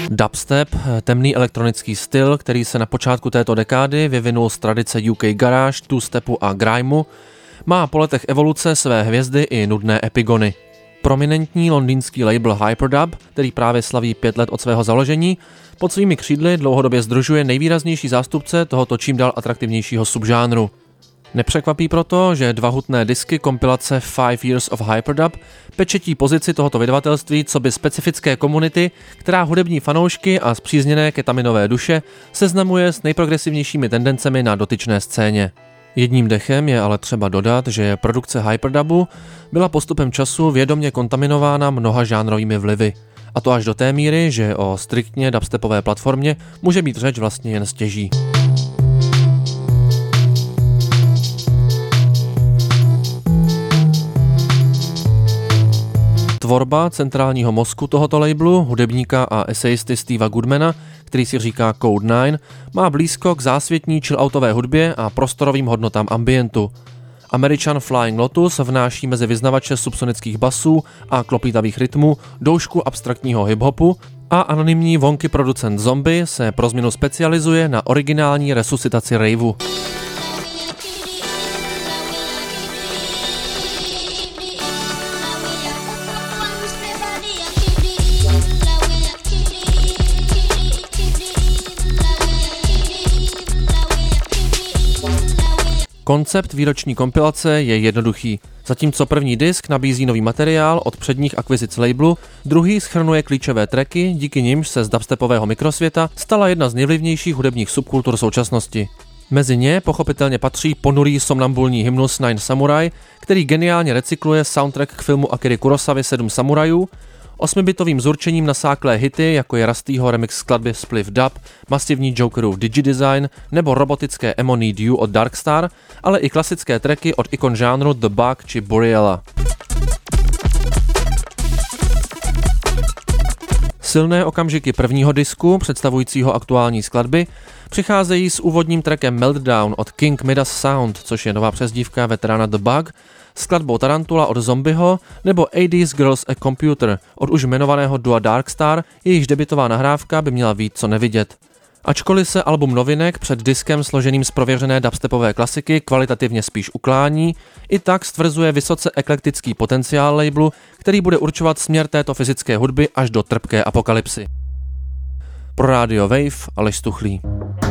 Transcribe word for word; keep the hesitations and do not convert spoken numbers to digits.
Dubstep, temný elektronický styl, který se na počátku této dekády vyvinul z tradice U K garage, two-stepu a grimeu, má po letech evoluce své hvězdy i nudné epigony. Prominentní londýnský label Hyperdub, který právě slaví pět let od svého založení, pod svými křídly dlouhodobě sdružuje nejvýraznější zástupce tohoto čím dál atraktivnějšího subžánru. Nepřekvapí proto, že dva hutné disky kompilace Five Years of Hyperdub pečetí pozici tohoto vydavatelství coby specifické komunity, která hudební fanoušky a spřízněné ketaminové duše seznamuje s nejprogresivnějšími tendencemi na dotyčné scéně. Jedním dechem je ale třeba dodat, že produkce Hyperdubu byla postupem času vědomě kontaminována mnoha žánrovými vlivy. A to až do té míry, že o striktně dubstepové platformě může být řeč vlastně jen stěží. Tvorba centrálního mozku tohoto labelu, hudebníka a esejisty Steva Goodmana, který si říká Code nine, má blízko k zásvětní chilloutové hudbě a prostorovým hodnotám ambientu. Američan Flying Lotus vnáší mezi vyznavače subsonických basů a klopítavých rytmů doušku abstraktního hiphopu a anonymní vonky producent Zombie se pro změnu specializuje na originální resuscitaci raveu. Koncept výroční kompilace je jednoduchý. Zatímco první disk nabízí nový materiál od předních akvizic labelu, druhý shrnuje klíčové tracky, díky nimž se z dubstepového mikrosvěta stala jedna z nejvlivnějších hudebních subkultur současnosti. Mezi ně pochopitelně patří ponurý somnambulní hymnus Nine Samurai, který geniálně recykluje soundtrack k filmu Akiry Kurosavy Sedm samurajů, osmibitovým zurčením nasáklé hity, jako je Rustýho remix skladby Spliff Dub, masivní Jokerův Digidesign nebo robotické Emo Need You od Darkstar, ale i klasické tracky od ikon žánru The Bug či Buriala. Silné okamžiky prvního disku, představujícího aktuální skladby, přicházejí s úvodním trackem Meltdown od King Midas Sound, což je nová přezdívka veterána The Bug, skladbou Tarantula od Zombieho nebo eighties Girls a Computer od už jmenovaného dua Darkstar, jejichž debutová nahrávka by měla víc co nevidět. Ačkoliv se album novinek před diskem složeným z prověřené dubstepové klasiky kvalitativně spíš uklání, i tak stvrzuje vysoce eklektický potenciál labelu, který bude určovat směr této fyzické hudby až do trpké apokalypsy. Pro Radio Wave Aleš Stuchlý.